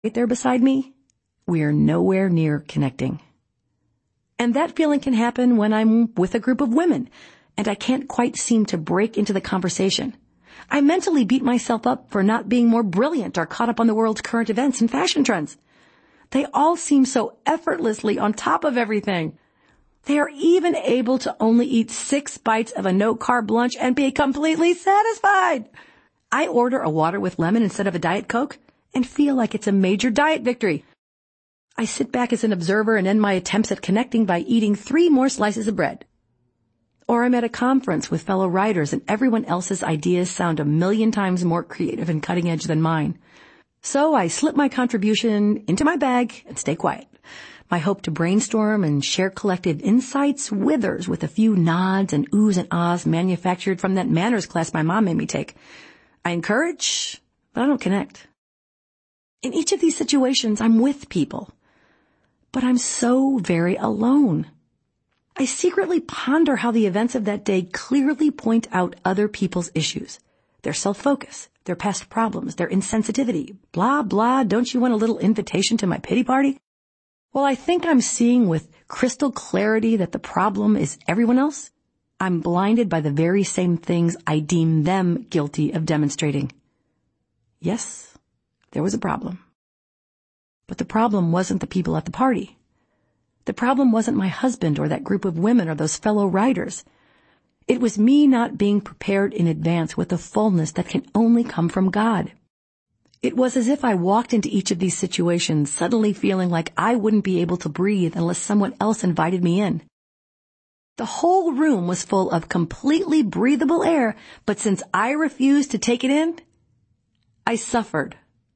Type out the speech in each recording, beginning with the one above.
right there beside me, we are nowhere near connecting. And that feeling can happen when I'm with a group of women and I can't quite seem to break into the conversation. I mentally beat myself up for not being more brilliant or caught up on the world's current events and fashion trends. They all seem so effortlessly on top of everything. They are even able to only eat 6 bites of a no-carb lunch and be completely satisfied. I order a water with lemon instead of a Diet Coke and feel like it's a major diet victory. I sit back as an observer and end my attempts at connecting by eating 3 more slices of bread. Or I'm at a conference with fellow writers and everyone else's ideas sound 1,000,000 times more creative and cutting edge than mine. So I slip my contribution into my bag and stay quiet. My hope to brainstorm and share collective insights withers with a few nods and oohs and ahs manufactured from that manners class my mom made me take. I encourage, but I don't connect. In each of these situations, I'm with people, but I'm so very alone. I secretly ponder how the events of that day clearly point out other people's issues, their self-focus, their past problems, their insensitivity, blah, blah, don't you want a little invitation to my pity party? Well, I think I'm seeing with crystal clarity that the problem is everyone else. I'm blinded by the very same things I deem them guilty of demonstrating. Yes, there was a problem. But the problem wasn't the people at the party. The problem wasn't my husband or that group of women or those fellow writers. It was me not being prepared in advance with the fullness that can only come from God. It was as if I walked into each of these situations suddenly feeling like I wouldn't be able to breathe unless someone else invited me in. The whole room was full of completely breathable air, but since I refused to take it in, I suffered.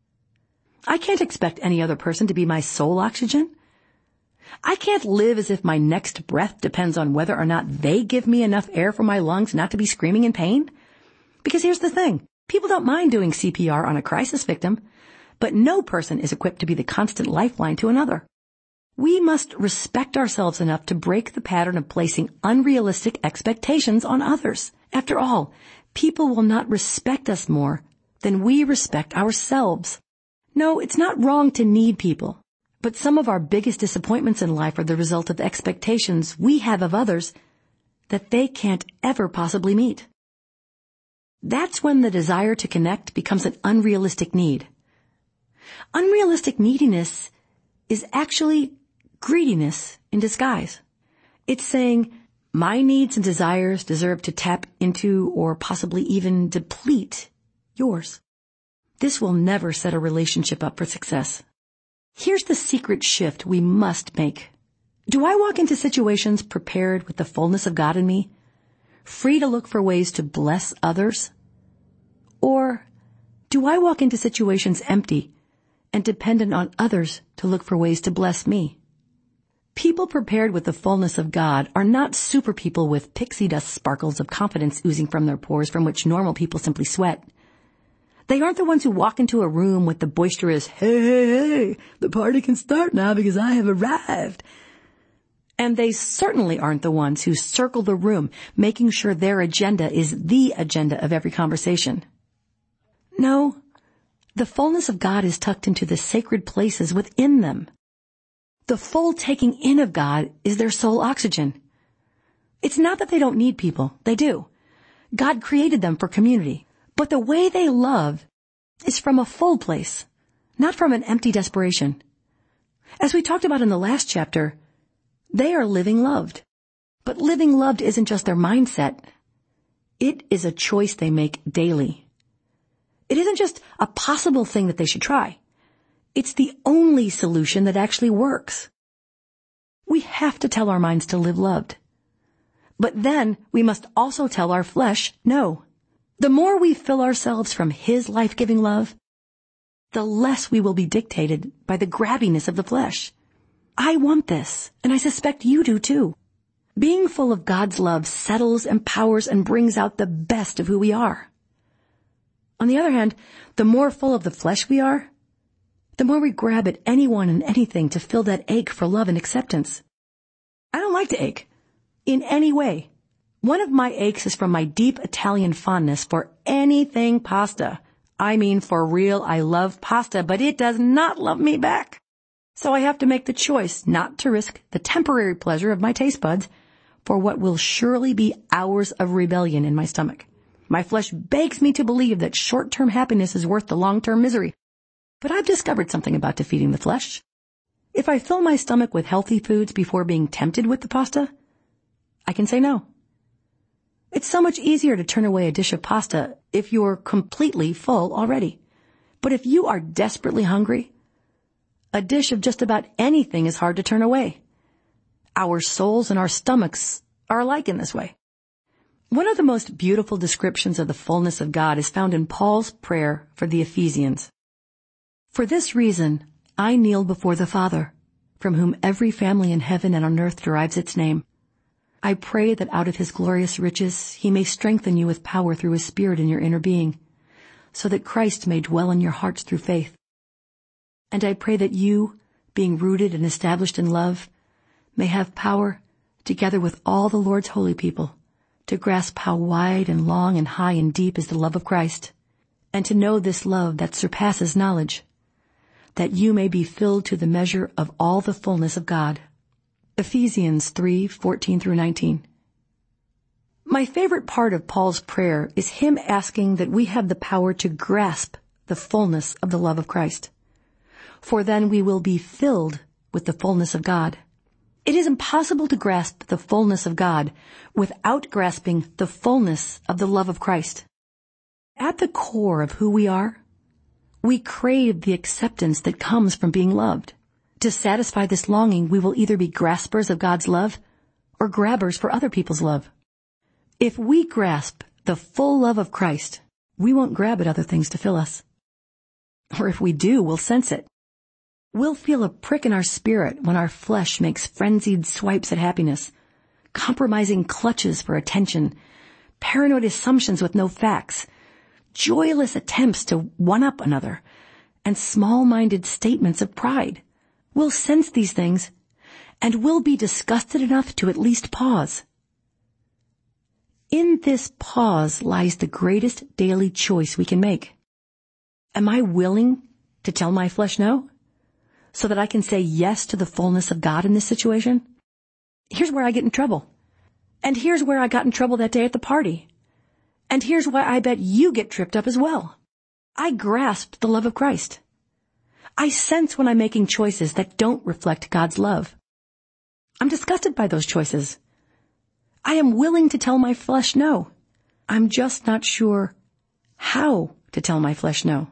I can't expect any other person to be my sole oxygen. I can't live as if my next breath depends on whether or not they give me enough air for my lungs not to be screaming in pain. Because here's the thing. People don't mind doing CPR on a crisis victim, but no person is equipped to be the constant lifeline to another. We must respect ourselves enough to break the pattern of placing unrealistic expectations on others. After all, people will not respect us more than we respect ourselves. No, it's not wrong to need people, but some of our biggest disappointments in life are the result of expectations we have of others that they can't ever possibly meet. That's when the desire to connect becomes an unrealistic need. Unrealistic neediness is actually greediness in disguise. It's saying, my needs and desires deserve to tap into or possibly even deplete yours. This will never set a relationship up for success. Here's the secret shift we must make. Do I walk into situations prepared with the fullness of God in me, free to look for ways to bless others? Or do I walk into situations empty and dependent on others to look for ways to bless me? People prepared with the fullness of God are not super people with pixie dust sparkles of confidence oozing from their pores from which normal people simply sweat. They aren't the ones who walk into a room with the boisterous, hey, hey, hey, the party can start now because I have arrived. And they certainly aren't the ones who circle the room, making sure their agenda is the agenda of every conversation. No, the fullness of God is tucked into the sacred places within them. The full taking in of God is their sole oxygen. It's not that they don't need people. They do. God created them for community. But the way they love is from a full place, not from an empty desperation. As we talked about in the last chapter, they are living loved. But living loved isn't just their mindset. It is a choice they make daily. It isn't just a possible thing that they should try. It's the only solution that actually works. We have to tell our minds to live loved. But then we must also tell our flesh no. The more we fill ourselves from His life-giving love, the less we will be dictated by the grabbiness of the flesh. I want this, and I suspect you do too. Being full of God's love settles, empowers, and brings out the best of who we are. On the other hand, the more full of the flesh we are, the more we grab at anyone and anything to fill that ache for love and acceptance. I don't like to ache, in any way. One of my aches is from my deep Italian fondness for anything pasta. I mean, for real, I love pasta, but it does not love me back. So I have to make the choice not to risk the temporary pleasure of my taste buds for what will surely be hours of rebellion in my stomach. My flesh begs me to believe that short-term happiness is worth the long-term misery. But I've discovered something about defeating the flesh. If I fill my stomach with healthy foods before being tempted with the pasta, I can say no. It's so much easier to turn away a dish of pasta if you're completely full already. But if you are desperately hungry, a dish of just about anything is hard to turn away. Our souls and our stomachs are alike in this way. One of the most beautiful descriptions of the fullness of God is found in Paul's prayer for the Ephesians. For this reason, I kneel before the Father, from whom every family in heaven and on earth derives its name. I pray that out of his glorious riches he may strengthen you with power through his Spirit in your inner being, so that Christ may dwell in your hearts through faith. And I pray that you, being rooted and established in love, may have power, together with all the Lord's holy people, to grasp how wide and long and high and deep is the love of Christ, and to know this love that surpasses knowledge, that you may be filled to the measure of all the fullness of God. Ephesians 3:14-19. My favorite part of Paul's prayer is him asking that we have the power to grasp the fullness of the love of Christ. For then we will be filled with the fullness of God. It is impossible to grasp the fullness of God without grasping the fullness of the love of Christ. At the core of who we are, we crave the acceptance that comes from being loved. To satisfy this longing, we will either be graspers of God's love or grabbers for other people's love. If we grasp the full love of Christ, we won't grab at other things to fill us. Or if we do, we'll sense it. We'll feel a prick in our spirit when our flesh makes frenzied swipes at happiness, compromising clutches for attention, paranoid assumptions with no facts, joyless attempts to one-up another, and small-minded statements of pride. We'll sense these things, and we'll be disgusted enough to at least pause. In this pause lies the greatest daily choice we can make. Am I willing to tell my flesh no, so that I can say yes to the fullness of God in this situation? Here's where I get in trouble. And here's where I got in trouble that day at the party. And here's why I bet you get tripped up as well. I grasped the love of Christ. I sense when I'm making choices that don't reflect God's love. I'm disgusted by those choices. I am willing to tell my flesh no. I'm just not sure how to tell my flesh no.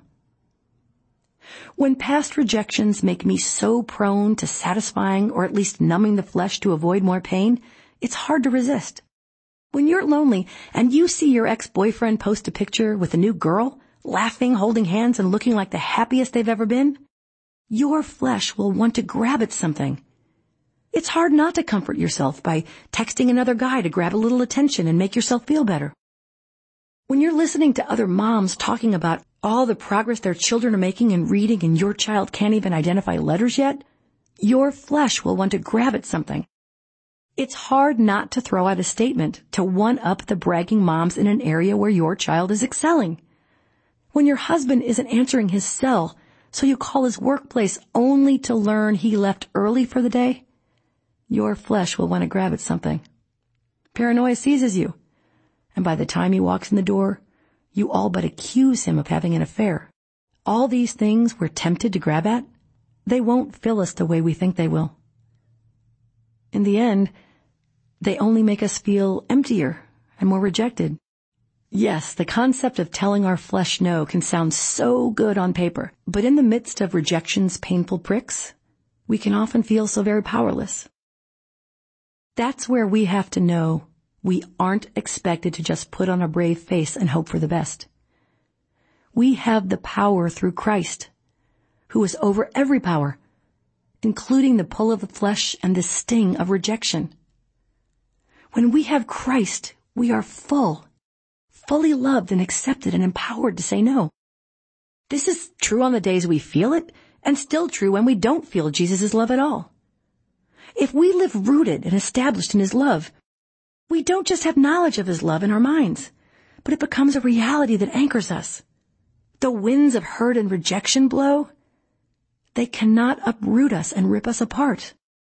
When past rejections make me so prone to satisfying or at least numbing the flesh to avoid more pain, it's hard to resist. When you're lonely and you see your ex-boyfriend post a picture with a new girl, laughing, holding hands, and looking like the happiest they've ever been, your flesh will want to grab at something. It's hard not to comfort yourself by texting another guy to grab a little attention and make yourself feel better. When you're listening to other moms talking about all the progress their children are making in reading and your child can't even identify letters yet, your flesh will want to grab at something. It's hard not to throw out a statement to one-up the bragging moms in an area where your child is excelling. When your husband isn't answering his cell, so you call his workplace only to learn he left early for the day, your flesh will want to grab at something. Paranoia seizes you, and by the time he walks in the door, you all but accuse him of having an affair. All these things we're tempted to grab at, they won't fill us the way we think they will. In the end, they only make us feel emptier and more rejected. Yes, the concept of telling our flesh no can sound so good on paper, but in the midst of rejection's painful pricks, we can often feel so very powerless. That's where we have to know we aren't expected to just put on a brave face and hope for the best. We have the power through Christ, who is over every power, including the pull of the flesh and the sting of rejection. When we have Christ, we are fully loved and accepted and empowered to say no. This is true on the days we feel it, and still true when we don't feel Jesus' love at all. If we live rooted and established in his love, we don't just have knowledge of his love in our minds, but it becomes a reality that anchors us. the winds of hurt and rejection blow, they cannot uproot us and rip us apart.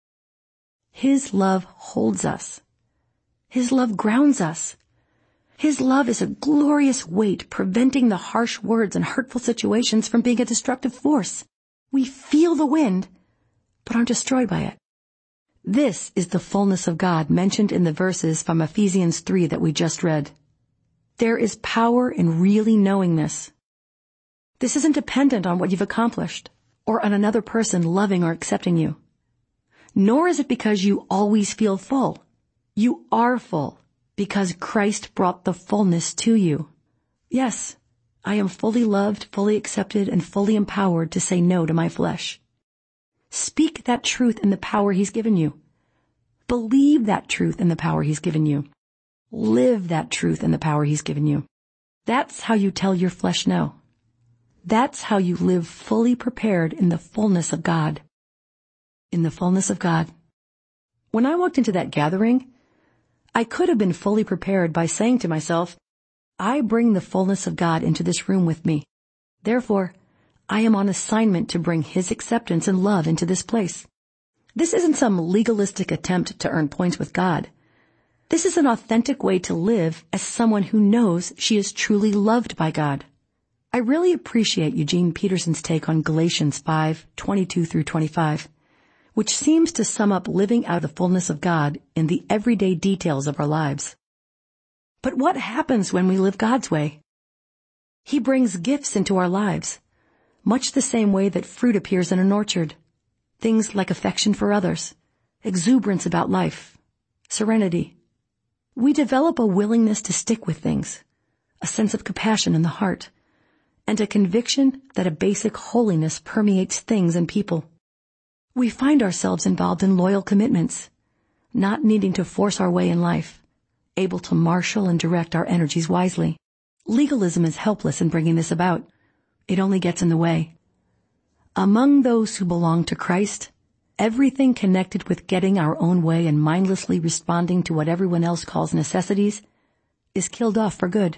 His love holds us. His love grounds us. His love is a glorious weight preventing the harsh words and hurtful situations from being a destructive force. We feel the wind, but aren't destroyed by it. This is the fullness of God mentioned in the verses from Ephesians 3 that we just read. There is power in really knowing this. This isn't dependent on what you've accomplished or on another person loving or accepting you. Nor is it because you always feel full. You are full because Christ brought the fullness to you. Yes, I am fully loved, fully accepted, and fully empowered to say no to my flesh. Speak that truth in the power He's given you. Believe that truth in the power He's given you. Live that truth in the power He's given you. That's how you tell your flesh no. That's how you live fully prepared in the fullness of God. In the fullness of God. When I walked into that gathering, I could have been fully prepared by saying to myself, I bring the fullness of God into this room with me. Therefore, I am on assignment to bring His acceptance and love into this place. This isn't some legalistic attempt to earn points with God. This is an authentic way to live as someone who knows she is truly loved by God. I really appreciate Eugene Peterson's take on Galatians 5:22 through 25, which seems to sum up living out of the fullness of God in the everyday details of our lives. But what happens when we live God's way? He brings gifts into our lives, much the same way that fruit appears in an orchard. Things like affection for others, exuberance about life, serenity. We develop a willingness to stick with things, a sense of compassion in the heart, and a conviction that a basic holiness permeates things and people. We find ourselves involved in loyal commitments, not needing to force our way in life, able to marshal and direct our energies wisely. Legalism is helpless in bringing this about. It only gets in the way. Among those who belong to Christ, everything connected with getting our own way and mindlessly responding to what everyone else calls necessities is killed off for good.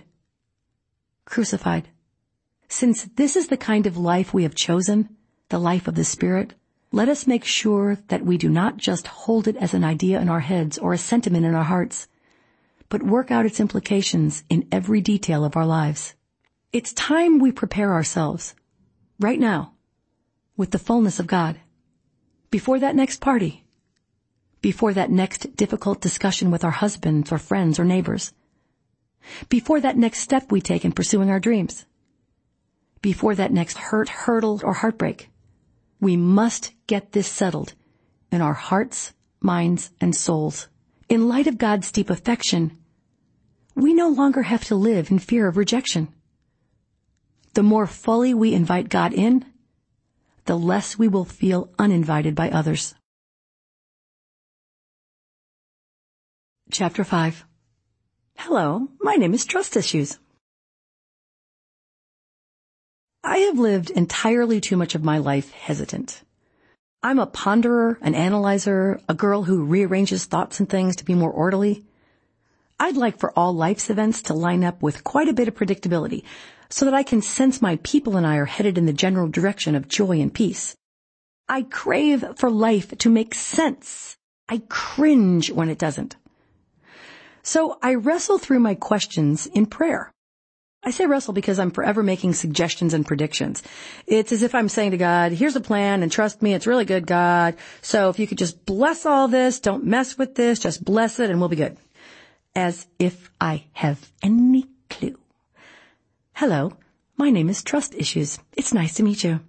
Crucified. Since this is the kind of life we have chosen, the life of the Spirit, let us make sure that we do not just hold it as an idea in our heads or a sentiment in our hearts, but work out its implications in every detail of our lives. It's time we prepare ourselves, right now, with the fullness of God, before that next party, before that next difficult discussion with our husbands or friends or neighbors, before that next step we take in pursuing our dreams, before that next hurt, hurdle, or heartbreak. We must get this settled in our hearts, minds, and souls. In light of God's deep affection, we no longer have to live in fear of rejection. The more fully we invite God in, the less we will feel uninvited by others. Chapter 5. Hello, my name is Trust Issues. I have lived entirely too much of my life hesitant. I'm a ponderer, an analyzer, a girl who rearranges thoughts and things to be more orderly. I'd like for all life's events to line up with quite a bit of predictability, so that I can sense my people and I are headed in the general direction of joy and peace. I crave for life to make sense. I cringe when it doesn't. So I wrestle through my questions in prayer. I say wrestle because I'm forever making suggestions and predictions. It's as if I'm saying to God, here's a plan and trust me, it's really good, God. So if you could just bless all this, don't mess with this, just bless it and we'll be good. As if I have any clue. Hello, my name is Trust Issues. It's nice to meet you.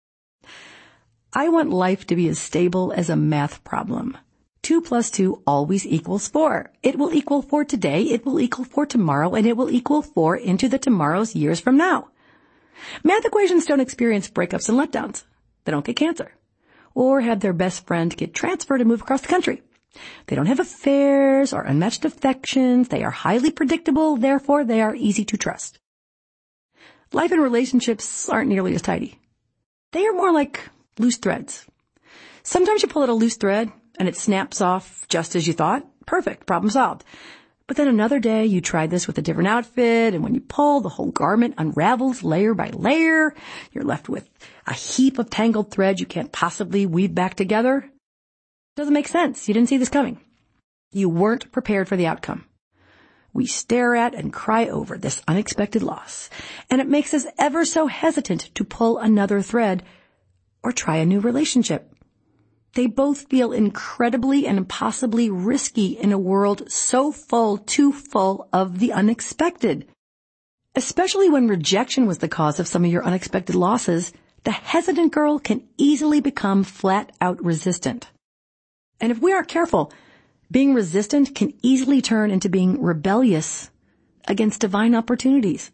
I want life to be as stable as a math problem. 2 + 2 always equals 4. It will equal 4 today, it will equal 4 tomorrow, and it will equal 4 into the tomorrows years from now. Math equations don't experience breakups and letdowns. They don't get cancer. Or have their best friend get transferred and move across the country. They don't have affairs or unmatched affections. They are highly predictable, therefore they are easy to trust. Life and relationships aren't nearly as tidy. They are more like loose threads. Sometimes you pull out a loose thread and it snaps off just as you thought. Perfect, problem solved. But then another day you tried this with a different outfit, and when you pull, the whole garment unravels layer by layer. You're left with a heap of tangled thread you can't possibly weave back together. Doesn't make sense. You didn't see this coming. You weren't prepared for the outcome. We stare at and cry over this unexpected loss, and it makes us ever so hesitant to pull another thread or try a new relationship. They both feel incredibly and impossibly risky in a world so full, too full of the unexpected. Especially when rejection was the cause of some of your unexpected losses, the hesitant girl can easily become flat-out resistant. And if we aren't careful, being resistant can easily turn into being rebellious against divine opportunities.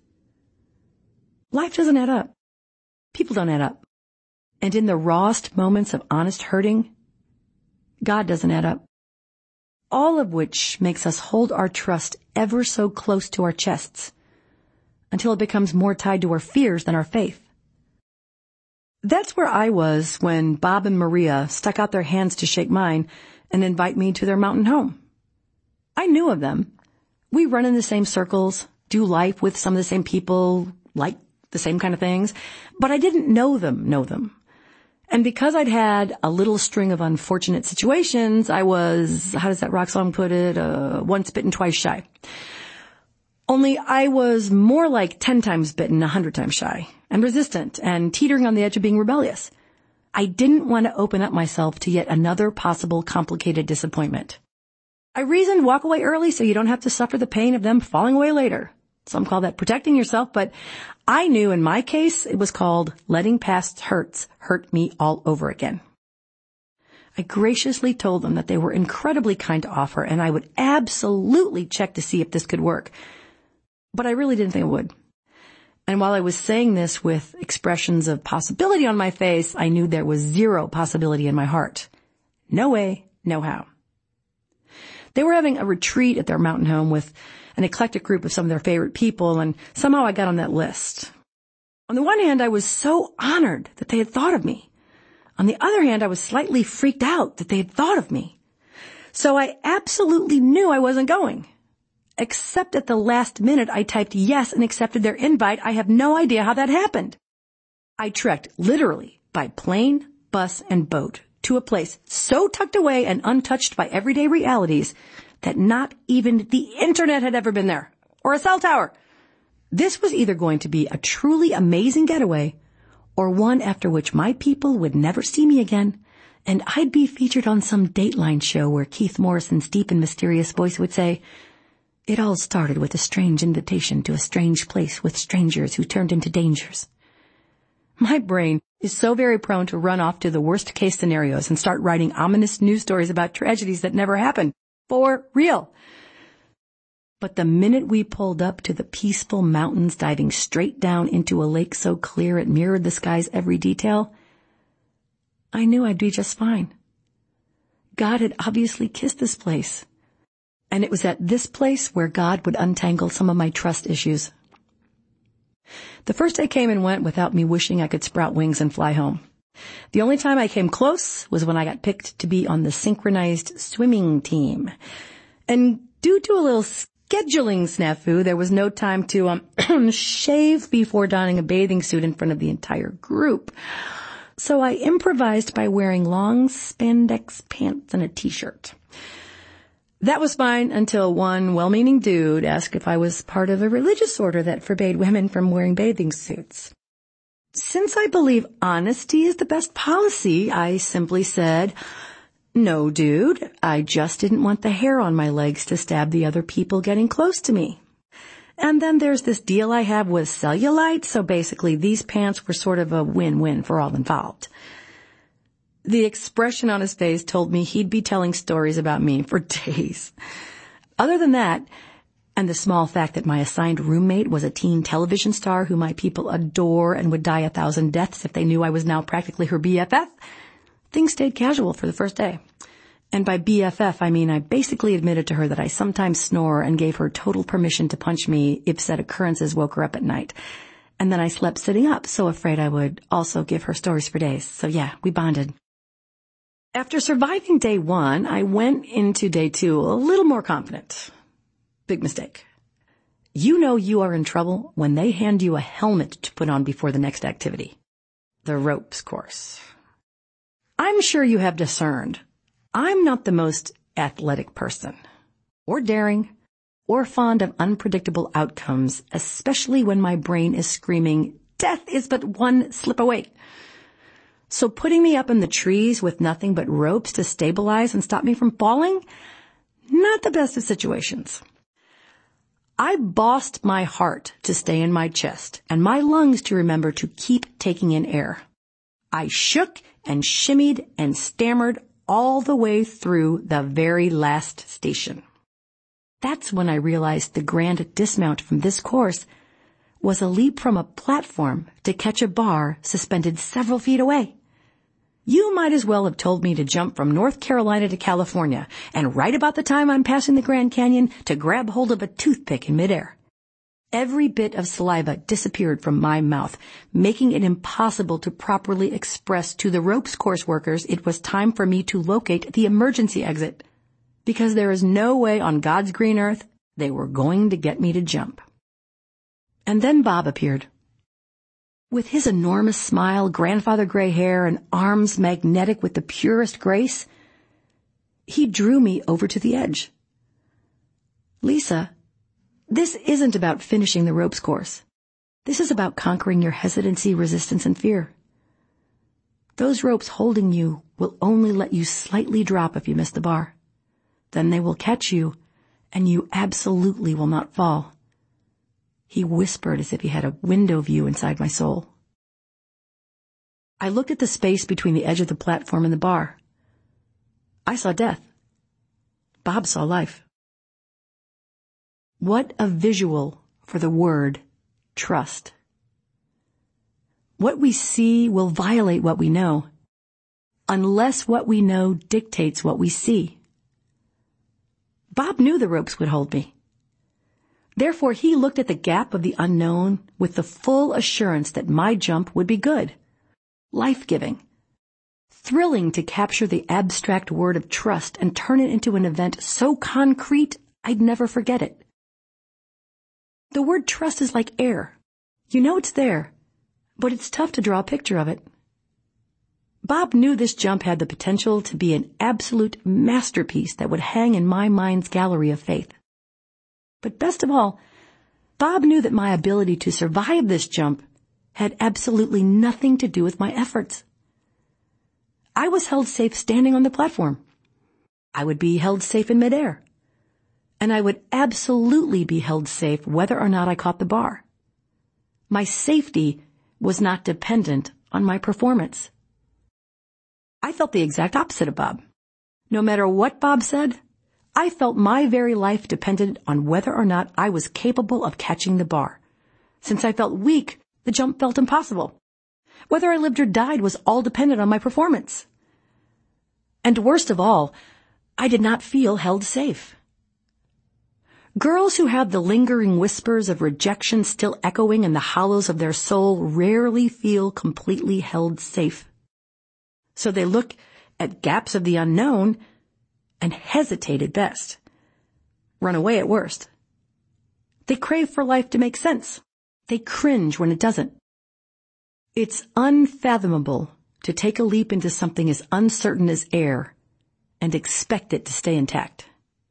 Life doesn't add up. People don't add up. And in the rawest moments of honest hurting, God doesn't add up. All of which makes us hold our trust ever so close to our chests until it becomes more tied to our fears than our faith. That's where I was when Bob and Maria stuck out their hands to shake mine and invite me to their mountain home. I knew of them. We run in the same circles, do life with some of the same people, like the same kind of things, but I didn't know them. And because I'd had a little string of unfortunate situations, I was, how does that rock song put it, once bitten, twice shy. Only I was more like 10 times bitten, 100 times shy, and resistant, and teetering on the edge of being rebellious. I didn't want to open up myself to yet another possible complicated disappointment. I reasoned walk away early so you don't have to suffer the pain of them falling away later. Some call that protecting yourself, but I knew in my case it was called letting past hurts hurt me all over again. I graciously told them that they were incredibly kind to offer, and I would absolutely check to see if this could work. But I really didn't think it would. And while I was saying this with expressions of possibility on my face, I knew there was zero possibility in my heart. No way, no how. They were having a retreat at their mountain home with an eclectic group of some of their favorite people, and somehow I got on that list. On the one hand, I was so honored that they had thought of me. On the other hand, I was slightly freaked out that they had thought of me. So I absolutely knew I wasn't going. Except at the last minute, I typed yes and accepted their invite. I have no idea how that happened. I trekked literally by plane, bus, and boat to a place so tucked away and untouched by everyday realities that not even the internet had ever been there, or a cell tower. This was either going to be a truly amazing getaway, or one after which my people would never see me again, and I'd be featured on some Dateline show where Keith Morrison's deep and mysterious voice would say, "It all started with a strange invitation to a strange place with strangers who turned into dangers." My brain is so very prone to run off to the worst case scenarios and start writing ominous news stories about tragedies that never happened. For real. But the minute we pulled up to the peaceful mountains diving straight down into a lake so clear it mirrored the sky's every detail, I knew I'd be just fine. God had obviously kissed this place. And it was at this place where God would untangle some of my trust issues. The first day came and went without me wishing I could sprout wings and fly home. The only time I came close was when I got picked to be on the synchronized swimming team. And due to a little scheduling snafu, there was no time to shave before donning a bathing suit in front of the entire group. So I improvised by wearing long spandex pants and a t-shirt. That was fine until one well-meaning dude asked if I was part of a religious order that forbade women from wearing bathing suits. Since I believe honesty is the best policy, I simply said, "No, dude, I just didn't want the hair on my legs to stab the other people getting close to me. And then there's this deal I have with cellulite, so basically these pants were sort of a win-win for all involved." The expression on his face told me he'd be telling stories about me for days. Other than that, and the small fact that my assigned roommate was a teen television star who my people adore and would die 1,000 deaths if they knew I was now practically her BFF, things stayed casual for the first day. And by BFF, I mean I basically admitted to her that I sometimes snore and gave her total permission to punch me if said occurrences woke her up at night. And then I slept sitting up, so afraid I would also give her stories for days. So yeah, we bonded. After surviving day one, I went into day two a little more confident. Big mistake. You know you are in trouble when they hand you a helmet to put on before the next activity. The ropes course. I'm sure you have discerned I'm not the most athletic person, or daring, or fond of unpredictable outcomes, especially when my brain is screaming, death is but one slip away. So putting me up in the trees with nothing but ropes to stabilize and stop me from falling, not the best of situations. I bossed my heart to stay in my chest and my lungs to remember to keep taking in air. I shook and shimmied and stammered all the way through the very last station. That's when I realized the grand dismount from this course was a leap from a platform to catch a bar suspended several feet away. You might as well have told me to jump from North Carolina to California, and right about the time I'm passing the Grand Canyon, to grab hold of a toothpick in midair. Every bit of saliva disappeared from my mouth, making it impossible to properly express to the ropes course workers it was time for me to locate the emergency exit, because there is no way on God's green earth they were going to get me to jump. And then Bob appeared. With his enormous smile, grandfather gray hair, and arms magnetic with the purest grace, he drew me over to the edge. Lisa, this isn't about finishing the ropes course. This is about conquering your hesitancy, resistance, and fear. Those ropes holding you will only let you slightly drop if you miss the bar. Then they will catch you, and you absolutely will not fall. He whispered as if he had a window view inside my soul. I looked at the space between the edge of the platform and the bar. I saw death. Bob saw life. What a visual for the word trust. What we see will violate what we know, unless what we know dictates what we see. Bob knew the ropes would hold me. Therefore, he looked at the gap of the unknown with the full assurance that my jump would be good, life-giving, thrilling to capture the abstract word of trust and turn it into an event so concrete I'd never forget it. The word trust is like air. You know it's there, but it's tough to draw a picture of it. Bob knew this jump had the potential to be an absolute masterpiece that would hang in my mind's gallery of faith. But best of all, Bob knew that my ability to survive this jump had absolutely nothing to do with my efforts. I was held safe standing on the platform. I would be held safe in midair. And I would absolutely be held safe whether or not I caught the bar. My safety was not dependent on my performance. I felt the exact opposite of Bob. No matter what Bob said, I felt my very life depended on whether or not I was capable of catching the bar. Since I felt weak, the jump felt impossible. Whether I lived or died was all dependent on my performance. And worst of all, I did not feel held safe. Girls who have the lingering whispers of rejection still echoing in the hollows of their soul rarely feel completely held safe. So they look at gaps of the unknown and hesitate at best, run away at worst. They crave for life to make sense. They cringe when it doesn't. It's unfathomable to take a leap into something as uncertain as air and expect it to stay intact.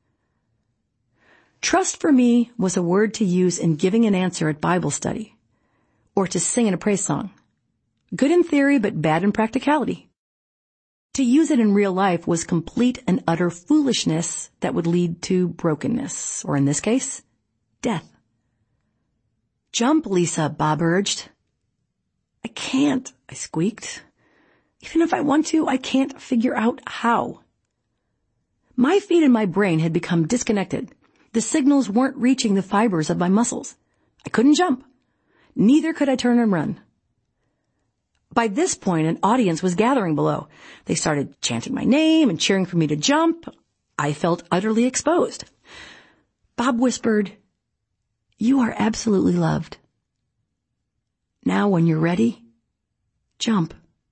Trust for me was a word to use in giving an answer at Bible study, or to sing in a praise song. Good in theory, but bad in practicality. To use it in real life was complete and utter foolishness that would lead to brokenness, or in this case, death. Jump, Lisa, Bob urged. I can't, I squeaked. Even if I want to, I can't figure out how. My feet and my brain had become disconnected. The signals weren't reaching the fibers of my muscles. I couldn't jump. Neither could I turn and run. By this point, an audience was gathering below. They started chanting my name and cheering for me to jump. I felt utterly exposed. Bob whispered, "You are absolutely loved. Now, when you're ready, jump."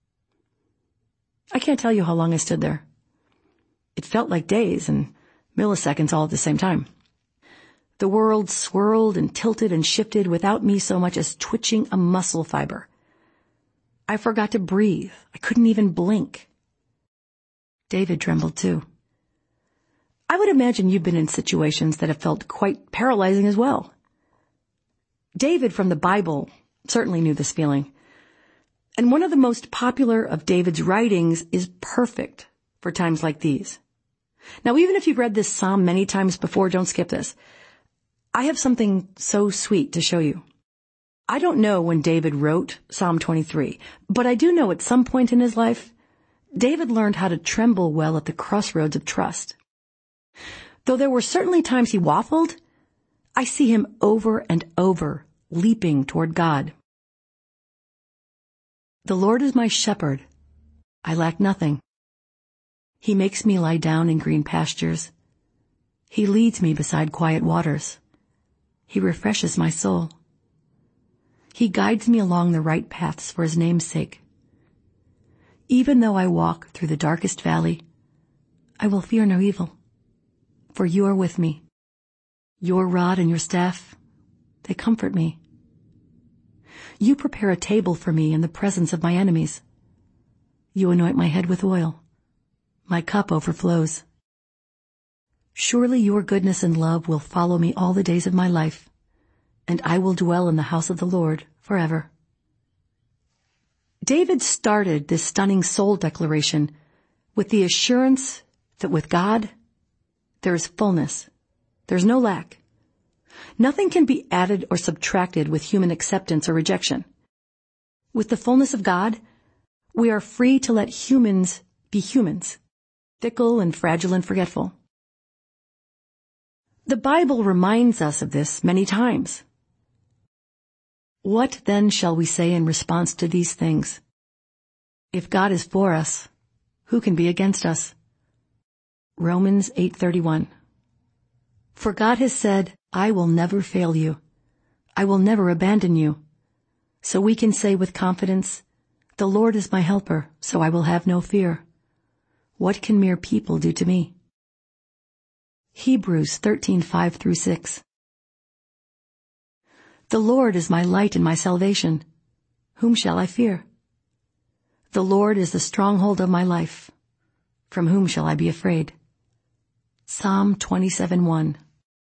I can't tell you how long I stood there. It felt like days and milliseconds all at the same time. The world swirled and tilted and shifted without me so much as twitching a muscle fiber. I forgot to breathe. I couldn't even blink. David trembled too. I would imagine you've been in situations that have felt quite paralyzing as well. David from the Bible certainly knew this feeling. And one of the most popular of David's writings is perfect for times like these. Now, even if you've read this psalm many times before, don't skip this. I have something so sweet to show you. I don't know when David wrote Psalm 23, but I do know at some point in his life, David learned how to tremble well at the crossroads of trust. Though there were certainly times he waffled, I see him over and over leaping toward God. The Lord is my shepherd. I lack nothing. He makes me lie down in green pastures. He leads me beside quiet waters. He refreshes my soul. He guides me along the right paths for his name's sake. Even though I walk through the darkest valley, I will fear no evil, for you are with me. Your rod and your staff, they comfort me. You prepare a table for me in the presence of my enemies. You anoint my head with oil. My cup overflows. Surely your goodness and love will follow me all the days of my life, and I will dwell in the house of the Lord forever. David started this stunning soul declaration with the assurance that with God, there is fullness. There's no lack. Nothing can be added or subtracted with human acceptance or rejection. With the fullness of God, we are free to let humans be humans, fickle and fragile and forgetful. The Bible reminds us of this many times. What then shall we say in response to these things? If God is for us, who can be against us? Romans 8:31. For God has said, I will never fail you. I will never abandon you. So we can say with confidence, the Lord is my helper, so I will have no fear. What can mere people do to me? Hebrews 13:5-6. The Lord is my light and my salvation. Whom shall I fear? The Lord is the stronghold of my life. From whom shall I be afraid? Psalm 27:1.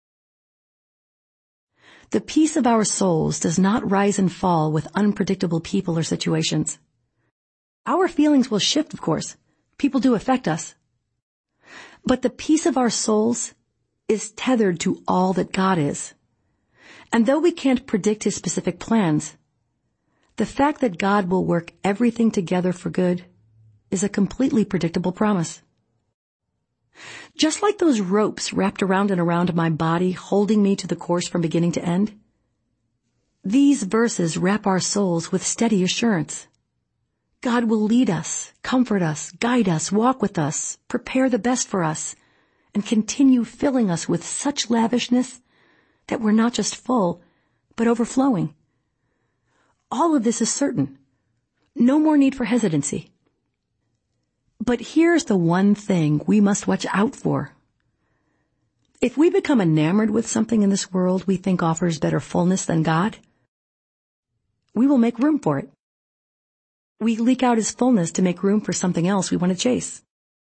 The peace of our souls does not rise and fall with unpredictable people or situations. Our feelings will shift, of course. People do affect us. But the peace of our souls is tethered to all that God is. And though we can't predict his specific plans, the fact that God will work everything together for good is a completely predictable promise. Just like those ropes wrapped around and around my body, holding me to the course from beginning to end, these verses wrap our souls with steady assurance. God will lead us, comfort us, guide us, walk with us, prepare the best for us, and continue filling us with such lavishness that we're not just full, but overflowing. All of this is certain. No more need for hesitancy. But here's the one thing we must watch out for. If we become enamored with something in this world we think offers better fullness than God, we will make room for it. We leak out his fullness to make room for something else we want to chase.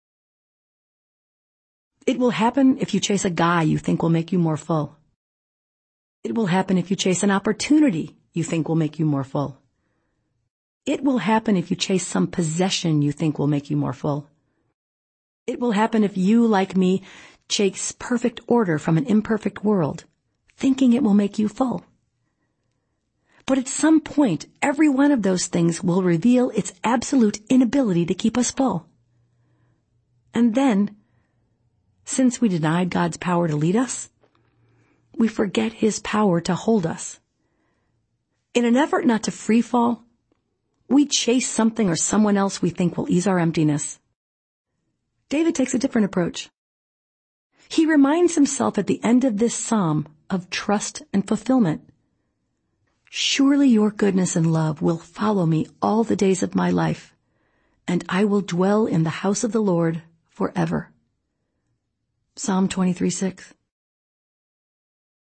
It will happen if you chase a guy you think will make you more full. It will happen if you chase an opportunity you think will make you more full. It will happen if you chase some possession you think will make you more full. It will happen if you, like me, chase perfect order from an imperfect world, thinking it will make you full. But at some point, every one of those things will reveal its absolute inability to keep us full. And then, since we denied God's power to lead us, we forget his power to hold us. In an effort not to free fall, we chase something or someone else we think will ease our emptiness. David takes a different approach. He reminds himself at the end of this psalm of trust and fulfillment. Surely your goodness and love will follow me all the days of my life, and I will dwell in the house of the Lord forever. Psalm 23:6.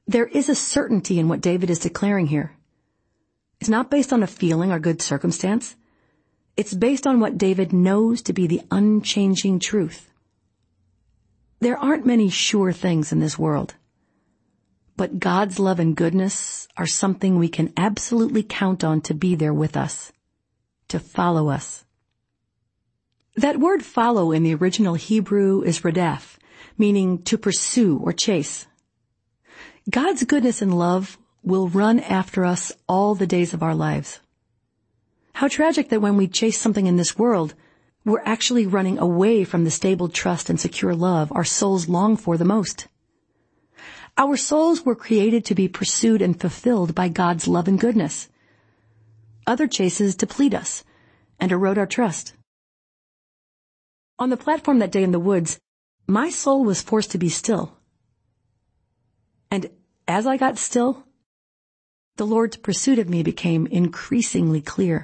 There is a certainty in what David is declaring here. It's not based on a feeling or good circumstance. It's based on what David knows to be the unchanging truth. There aren't many sure things in this world, but God's love and goodness are something we can absolutely count on to be there with us, to follow us. That word follow in the original Hebrew is radaf, meaning to pursue or chase. God's goodness and love will run after us all the days of our lives. How tragic that when we chase something in this world, we're actually running away from the stable trust and secure love our souls long for the most. Our souls were created to be pursued and fulfilled by God's love and goodness. Other chases deplete us and erode our trust. On the platform that day in the woods, my soul was forced to be still. And as I got still, the Lord's pursuit of me became increasingly clear.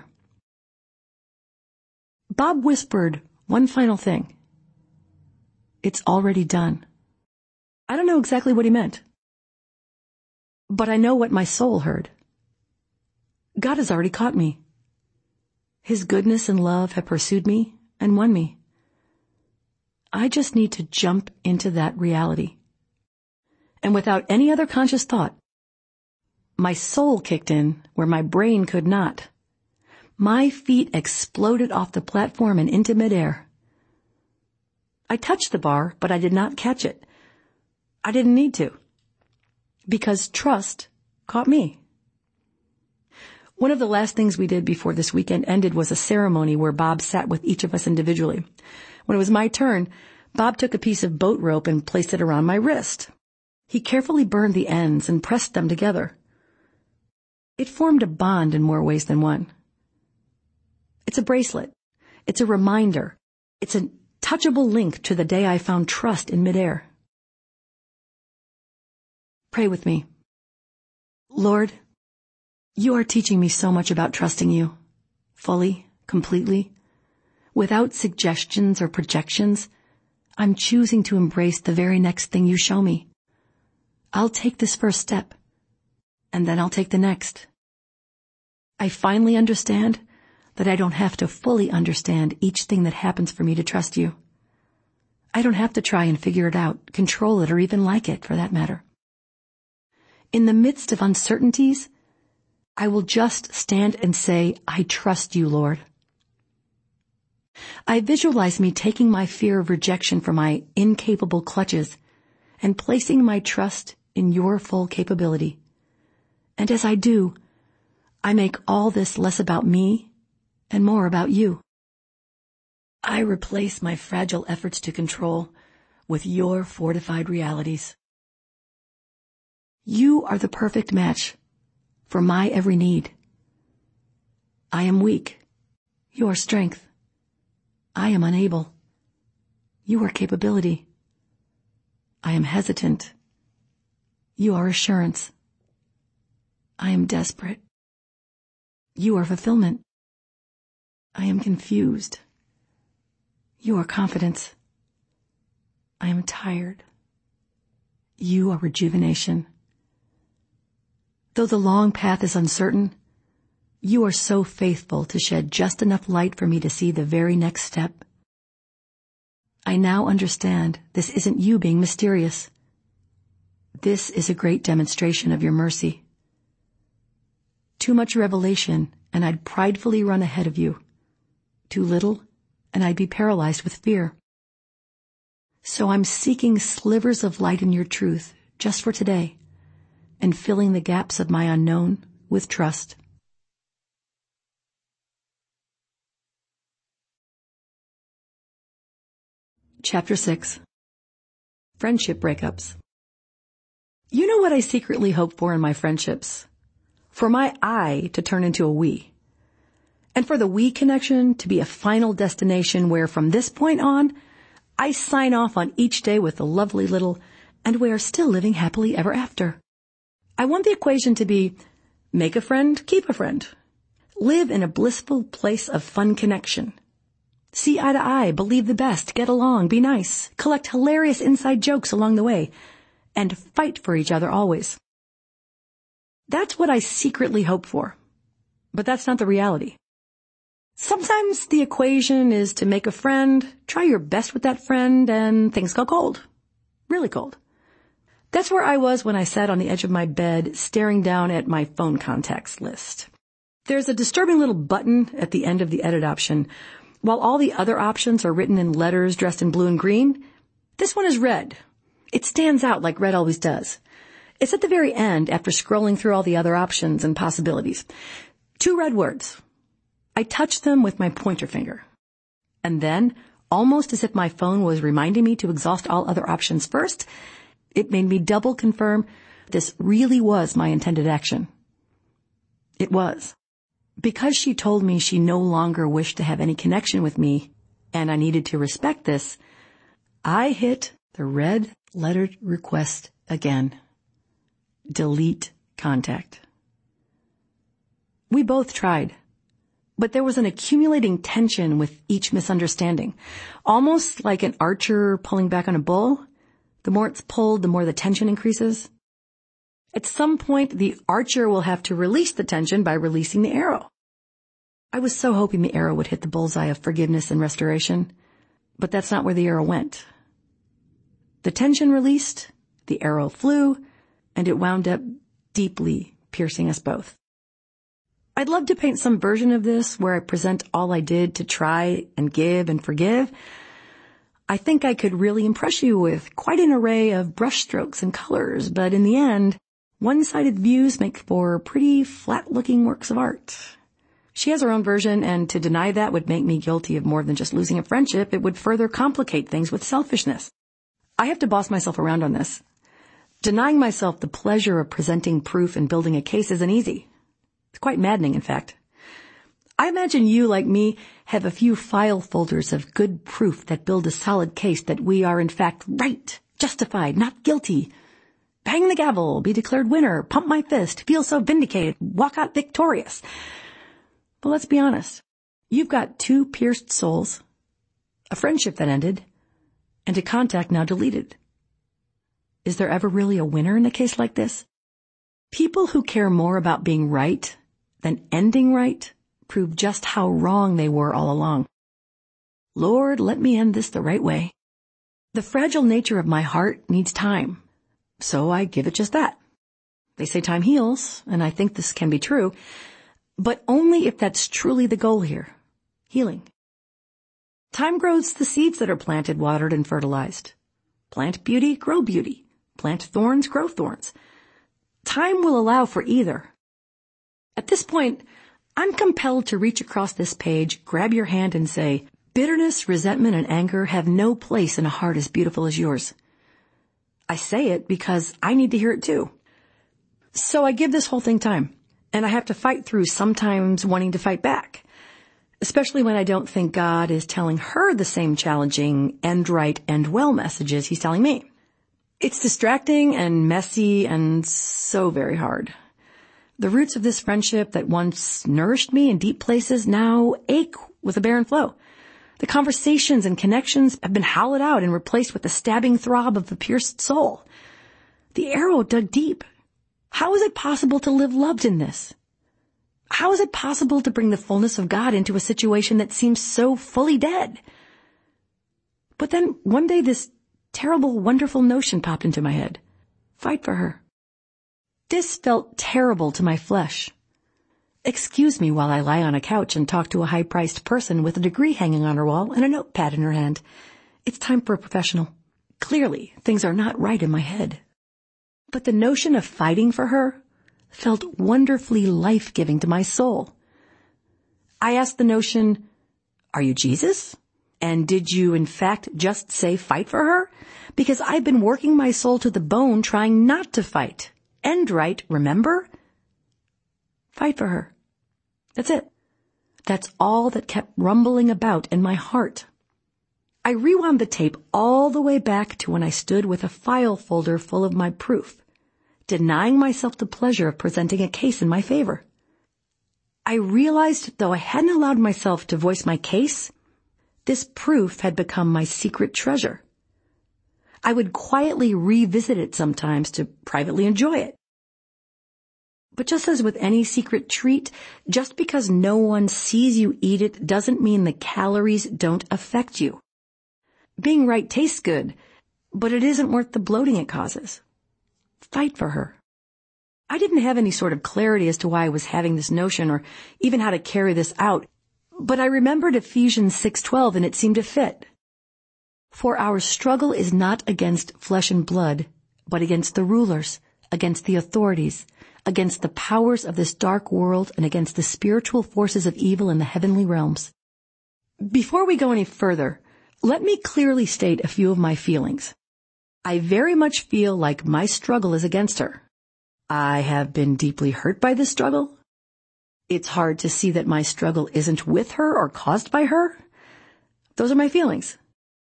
Bob whispered one final thing. It's already done. I don't know exactly what he meant, but I know what my soul heard. God has already caught me. His goodness and love have pursued me and won me. I just need to jump into that reality. And without any other conscious thought, my soul kicked in where my brain could not. My feet exploded off the platform and into midair. I touched the bar, but I did not catch it. I didn't need to, because trust caught me. One of the last things we did before this weekend ended was a ceremony where Bob sat with each of us individually. When it was my turn, Bob took a piece of boat rope and placed it around my wrist. He carefully burned the ends and pressed them together. It formed a bond in more ways than one. It's a bracelet. It's a reminder. It's a touchable link to the day I found trust in midair. Pray with me. Lord, you are teaching me so much about trusting you, fully, completely. Without suggestions or projections, I'm choosing to embrace the very next thing you show me. I'll take this first step, and then I'll take the next. I finally understand that I don't have to fully understand each thing that happens for me to trust you. I don't have to try and figure it out, control it, or even like it, for that matter. In the midst of uncertainties, I will just stand and say, I trust you, Lord. I visualize me taking my fear of rejection from my incapable clutches and placing my trust in your full capability. And as I do, I make all this less about me and more about you. I replace my fragile efforts to control with your fortified realities. You are the perfect match for my every need. I am weak. You are strength. I am unable. You are capability. I am hesitant. You are assurance. I am desperate. You are fulfillment. I am confused. You are confidence. I am tired. You are rejuvenation. Though the long path is uncertain, you are so faithful to shed just enough light for me to see the very next step. I now understand this isn't you being mysterious. This is a great demonstration of your mercy. Too much revelation, and I'd pridefully run ahead of you. Too little, and I'd be paralyzed with fear. So I'm seeking slivers of light in your truth just for today, and filling the gaps of my unknown with trust. Chapter 6. Friendship Breakups. You know what I secretly hope for in my friendships? For my I to turn into a we. And for the we connection to be a final destination where from this point on, I sign off on each day with a lovely little, and we are still living happily ever after. I want the equation to be, make a friend, keep a friend. Live in a blissful place of fun connection. See eye to eye, believe the best, get along, be nice, collect hilarious inside jokes along the way, and fight for each other always. That's what I secretly hope for. But that's not the reality. Sometimes the equation is to make a friend, try your best with that friend, and things go cold. Really cold. That's where I was when I sat on the edge of my bed, staring down at my phone contacts list. There's a disturbing little button at the end of the edit option. While all the other options are written in letters dressed in blue and green, this one is red. It stands out like red always does. It's at the very end after scrolling through all the other options and possibilities. 2 red words. I touched them with my pointer finger. And then, almost as if my phone was reminding me to exhaust all other options first, it made me double confirm this really was my intended action. It was. Because she told me she no longer wished to have any connection with me, and I needed to respect this, I hit the red lettered request again. Delete contact. We both tried, but there was an accumulating tension with each misunderstanding, almost like an archer pulling back on a bow. The more it's pulled, the more the tension increases. At some point, the archer will have to release the tension by releasing the arrow. I was so hoping the arrow would hit the bullseye of forgiveness and restoration, but that's not where the arrow went. The tension released, the arrow flew, and it wound up deeply piercing us both. I'd love to paint some version of this where I present all I did to try and give and forgive. I think I could really impress you with quite an array of brushstrokes and colors, but in the end, one-sided views make for pretty flat-looking works of art. She has her own version, and to deny that would make me guilty of more than just losing a friendship. It would further complicate things with selfishness. I have to boss myself around on this. Denying myself the pleasure of presenting proof and building a case isn't easy. It's quite maddening, in fact. I imagine you, like me, have a few file folders of good proof that build a solid case that we are in fact right, justified, not guilty. Bang the gavel, be declared winner, pump my fist, feel so vindicated, walk out victorious. But let's be honest. You've got 2 pierced souls, a friendship that ended, and a contact now deleted. Is there ever really a winner in a case like this? People who care more about being right than ending right prove just how wrong they were all along. Lord, let me end this the right way. The fragile nature of my heart needs time, so I give it just that. They say time heals, and I think this can be true, but only if that's truly the goal here, healing. Time grows the seeds that are planted, watered, and fertilized. Plant beauty, grow beauty. Plant thorns, grow thorns. Time will allow for either. At this point, I'm compelled to reach across this page, grab your hand, and say, bitterness, resentment, and anger have no place in a heart as beautiful as yours. I say it because I need to hear it too. So I give this whole thing time, and I have to fight through sometimes wanting to fight back, especially when I don't think God is telling her the same challenging end right, end well messages he's telling me. It's distracting and messy and so very hard. The roots of this friendship that once nourished me in deep places now ache with a barren flow. The conversations and connections have been hollowed out and replaced with the stabbing throb of the pierced soul. The arrow dug deep. How is it possible to live loved in this? How is it possible to bring the fullness of God into a situation that seems so fully dead? But then one day this terrible, wonderful notion popped into my head. Fight for her. This felt terrible to my flesh. Excuse me while I lie on a couch and talk to a high-priced person with a degree hanging on her wall and a notepad in her hand. It's time for a professional. Clearly, things are not right in my head. But the notion of fighting for her felt wonderfully life-giving to my soul. I asked the notion, are you Jesus? And did you, in fact, just say fight for her? Because I've been working my soul to the bone trying not to fight. End right, remember? Fight for her. That's it. That's all that kept rumbling about in my heart. I rewound the tape all the way back to when I stood with a file folder full of my proof, denying myself the pleasure of presenting a case in my favor. I realized, though I hadn't allowed myself to voice my case, this proof had become my secret treasure. I would quietly revisit it sometimes to privately enjoy it. But just as with any secret treat, just because no one sees you eat it doesn't mean the calories don't affect you. Being right tastes good, but it isn't worth the bloating it causes. Fight for her. I didn't have any sort of clarity as to why I was having this notion or even how to carry this out, but I remembered Ephesians 6:12 and it seemed to fit. For our struggle is not against flesh and blood, but against the rulers, against the authorities, against the powers of this dark world, and against the spiritual forces of evil in the heavenly realms. Before we go any further, let me clearly state a few of my feelings. I very much feel like my struggle is against her. I have been deeply hurt by this struggle. It's hard to see that my struggle isn't with her or caused by her. Those are my feelings.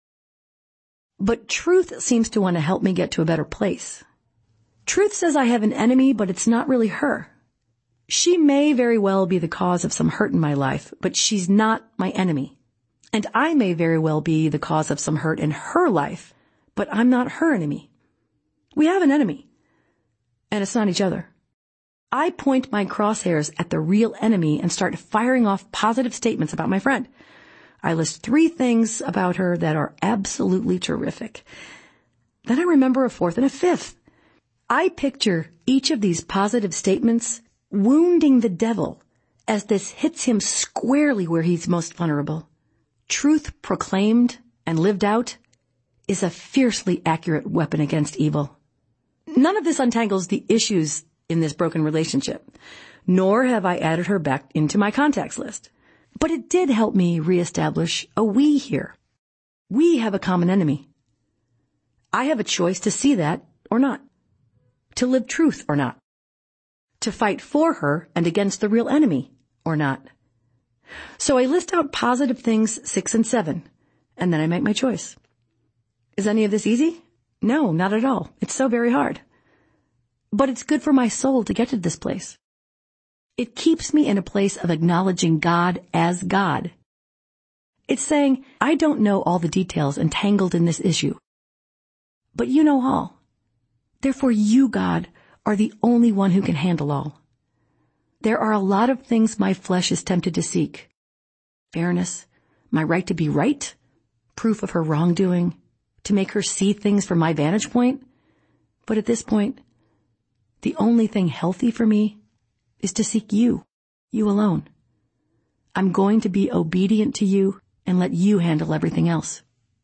But truth seems to want to help me get to a better place. Truth says I have an enemy, but it's not really her. She may very well be the cause of some hurt in my life, but she's not my enemy. And I may very well be the cause of some hurt in her life, but I'm not her enemy. We have an enemy, and it's not each other. I point my crosshairs at the real enemy and start firing off positive statements about my friend. I list 3 things about her that are absolutely terrific. Then I remember a 4th and a 5th. I picture each of these positive statements wounding the devil as this hits him squarely where he's most vulnerable. Truth proclaimed and lived out is a fiercely accurate weapon against evil. None of this untangles the issues in this broken relationship, nor have I added her back into my contacts list. But it did help me reestablish a we here. We have a common enemy. I have a choice to see that or not, to live truth or not, to fight for her and against the real enemy or not. So I list out positive things 6 and 7, and then I make my choice. Is any of this easy? No, not at all. It's so very hard. But it's good for my soul to get to this place. It keeps me in a place of acknowledging God as God. It's saying, I don't know all the details entangled in this issue, but you know all. Therefore you, God, are the only one who can handle all. There are a lot of things my flesh is tempted to seek. Fairness, my right to be right, proof of her wrongdoing, to make her see things from my vantage point. But at this point, the only thing healthy for me is to seek you alone. I'm going to be obedient to you and let you handle everything else.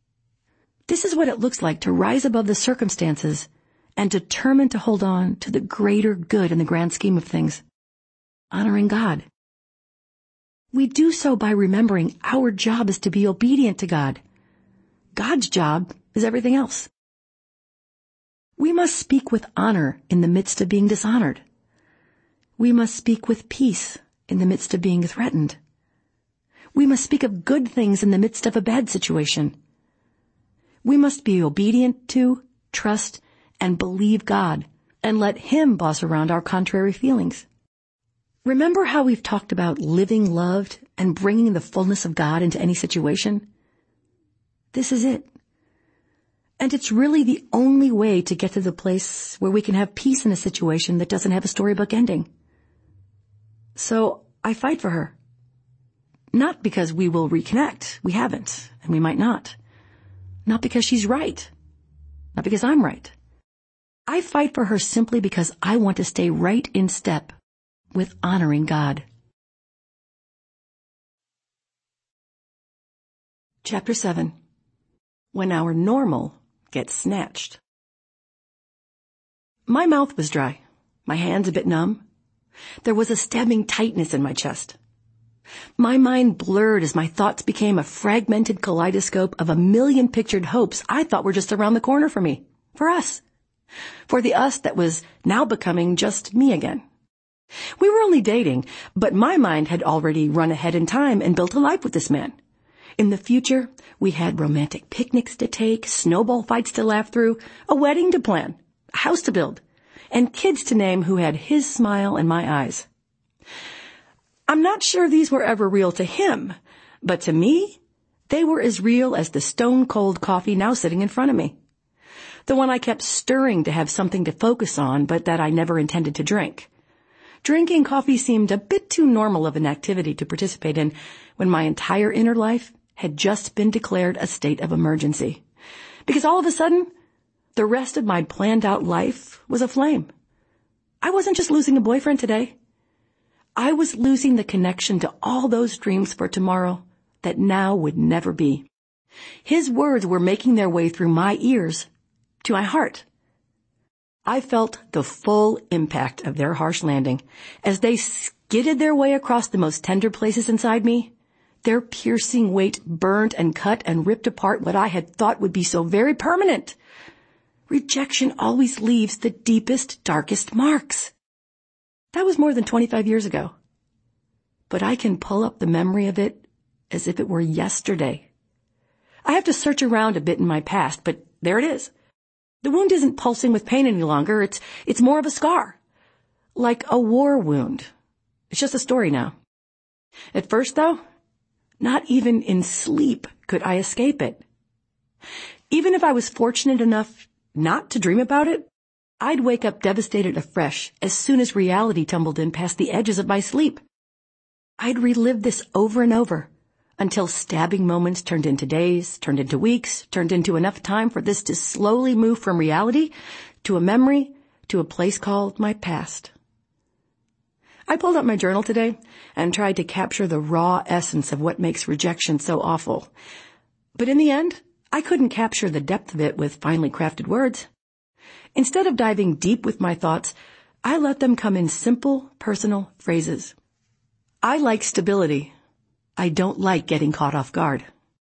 This is what it looks like to rise above the circumstances and determined to hold on to the greater good in the grand scheme of things, honoring God. We do so by remembering our job is to be obedient to God. God's job is everything else. We must speak with honor in the midst of being dishonored. We must speak with peace in the midst of being threatened. We must speak of good things in the midst of a bad situation. We must be obedient to, trust, and believe God, and let Him boss around our contrary feelings. Remember how we've talked about living loved and bringing the fullness of God into any situation? This is it. And it's really the only way to get to the place where we can have peace in a situation that doesn't have a storybook ending. So I fight for her. Not because we will reconnect. We haven't, and we might not. Not because she's right. Not because I'm right. I fight for her simply because I want to stay right in step with honoring God. Chapter 7. When our normal gets snatched. My mouth was dry, my hands a bit numb. There was a stabbing tightness in my chest. My mind blurred as my thoughts became a fragmented kaleidoscope of a million pictured hopes I thought were just around the corner for me, for us, for the us that was now becoming just me again. We were only dating, but my mind had already run ahead in time and built a life with this man. In the future, we had romantic picnics to take, snowball fights to laugh through, a wedding to plan, a house to build, and kids to name who had his smile and my eyes. I'm not sure these were ever real to him, but to me, they were as real as the stone-cold coffee now sitting in front of me. The one I kept stirring to have something to focus on, but that I never intended to drink. Drinking coffee seemed a bit too normal of an activity to participate in when my entire inner life had just been declared a state of emergency. Because all of a sudden, the rest of my planned out life was aflame. I wasn't just losing a boyfriend today. I was losing the connection to all those dreams for tomorrow that now would never be. His words were making their way through my ears to my heart. I felt the full impact of their harsh landing as they skidded their way across the most tender places inside me. Their piercing weight burned and cut and ripped apart what I had thought would be so very permanent. Rejection always leaves the deepest, darkest marks. That was more than 25 years ago. But I can pull up the memory of it as if it were yesterday. I have to search around a bit in my past, but there it is. The wound isn't pulsing with pain any longer. It's more of a scar. Like a war wound. It's just a story now. At first, though, not even in sleep could I escape it. Even if I was fortunate enough not to dream about it, I'd wake up devastated afresh as soon as reality tumbled in past the edges of my sleep. I'd relive this over and over until stabbing moments turned into days, turned into weeks, turned into enough time for this to slowly move from reality to a memory to a place called my past. I pulled out my journal today and tried to capture the raw essence of what makes rejection so awful. But in the end, I couldn't capture the depth of it with finely crafted words. Instead of diving deep with my thoughts, I let them come in simple, personal phrases. I like stability. I don't like getting caught off guard.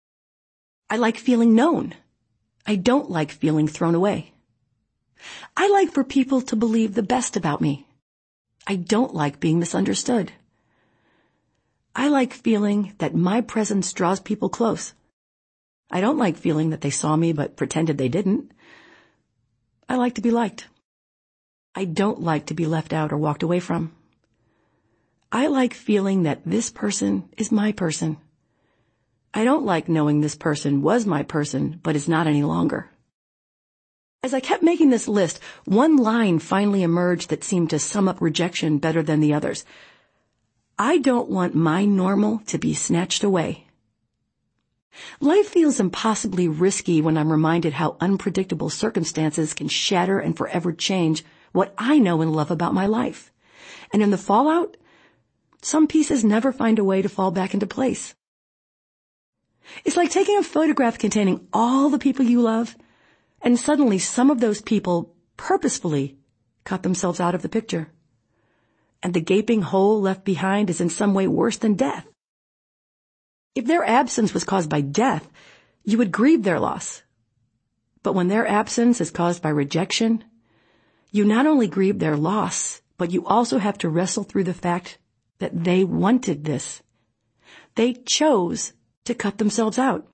I like feeling known. I don't like feeling thrown away. I like for people to believe the best about me. I don't like being misunderstood. I like feeling that my presence draws people close. I don't like feeling that they saw me but pretended they didn't. I like to be liked. I don't like to be left out or walked away from. I like feeling that this person is my person. I don't like knowing this person was my person but is not any longer. As I kept making this list, one line finally emerged that seemed to sum up rejection better than the others. I don't want my normal to be snatched away. Life feels impossibly risky when I'm reminded how unpredictable circumstances can shatter and forever change what I know and love about my life. And in the fallout, some pieces never find a way to fall back into place. It's like taking a photograph containing all the people you love, and suddenly some of those people purposefully cut themselves out of the picture. And the gaping hole left behind is in some way worse than death. If their absence was caused by death, you would grieve their loss. But when their absence is caused by rejection, you not only grieve their loss, but you also have to wrestle through the fact that they wanted this. They chose to cut themselves out.